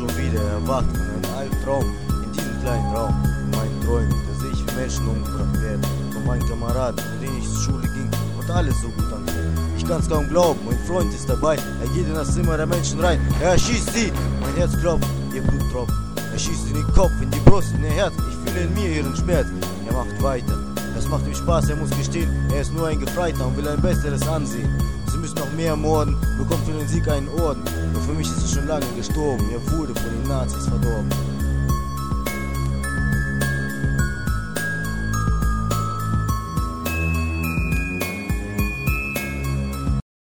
schon wieder erwacht von einem Albtraum in diesem kleinen Raum. In meinen Träumen, da sehe ich, wie Menschen umgebracht werden. Von meinen Kameraden, mit denen ich zur Schule ging und alles so gut anfängt. Ich kann's kaum glauben, mein Freund ist dabei. Er geht in das Zimmer der Menschen rein. Er schießt sie, mein Herz klopft, ihr Blut tropft. Er schießt in den Kopf, in die Brust, in ihr Herz. Ich fühle in mir ihren Schmerz. Er macht weiter. Das macht ihm Spaß, er muss gestehen. Er ist nur ein Gefreiter und will ein besseres Ansehen. Sie müssen noch mehr morden, bekommt für den Sieg einen Orden. Doch für mich ist es schon lange gestorben. Er wurde von den Nazis verdorben.